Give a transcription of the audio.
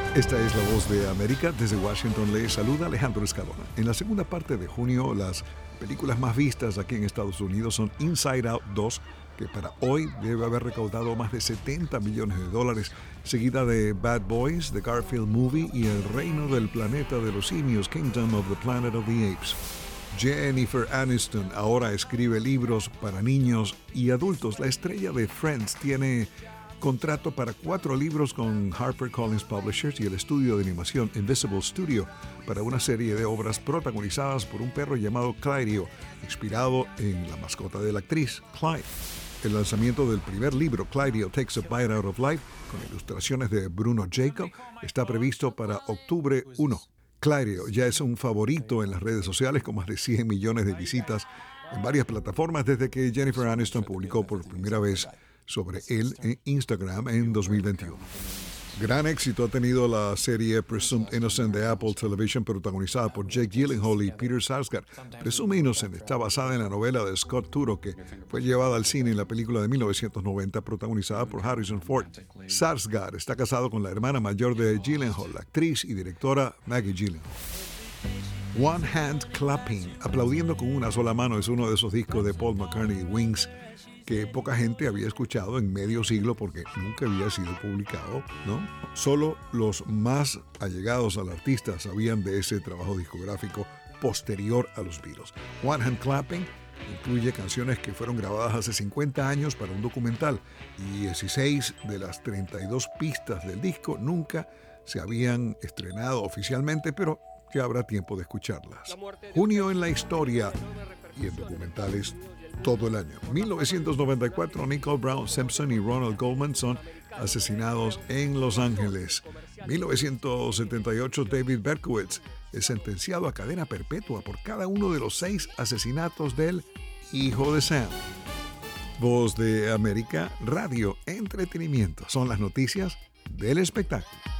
Esta es la voz de América. Desde Washington le saluda Alejandro Escalona. En la segunda parte de junio, las películas más vistas aquí en Estados Unidos son Inside Out 2, que para hoy debe haber recaudado más de $70 millones, seguida de Bad Boys, The Garfield Movie y El Reino del Planeta de los Simios, Kingdom of the Planet of the Apes. Jennifer Aniston ahora escribe libros para niños y adultos. La estrella de Friends tiene contrato para 4 libros con HarperCollins Publishers y el estudio de animación Invisible Studio para una serie de obras protagonizadas por un perro llamado Clyde, inspirado en la mascota de la actriz, Clyde. El lanzamiento del primer libro, Clyde Takes a Bite Out of Life, con ilustraciones de Bruno Jacob, está previsto para octubre 1. Clyde ya es un favorito en las redes sociales con más de 100 millones de visitas en varias plataformas desde que Jennifer Aniston publicó por primera vez sobre él en Instagram en 2021. Gran éxito ha tenido la serie Presumed Innocent de Apple Television, protagonizada por Jake Gyllenhaal y Peter Sarsgaard. Presumed Innocent está basada en la novela de Scott Turow, que fue llevada al cine en la película de 1990, protagonizada por Harrison Ford. Sarsgaard está casado con la hermana mayor de Gyllenhaal, la actriz y directora Maggie Gyllenhaal. One Hand Clapping, aplaudiendo con una sola mano, es uno de esos discos de Paul McCartney y Wings que poca gente había escuchado en medio siglo porque nunca había sido publicado, ¿no? Solo los más allegados al artista sabían de ese trabajo discográfico posterior a los Beatles. One Hand Clapping incluye canciones que fueron grabadas hace 50 años para un documental y 16 de las 32 pistas del disco nunca se habían estrenado oficialmente, pero ya habrá tiempo de escucharlas. Junio en la historia y en documentales todo el año. 1994, Nicole Brown Simpson y Ronald Goldman son asesinados en Los Ángeles. 1978, David Berkowitz es sentenciado a cadena perpetua por cada uno de los 6 asesinatos del hijo de Sam. Voz de América, radio, entretenimiento. Son las noticias del espectáculo.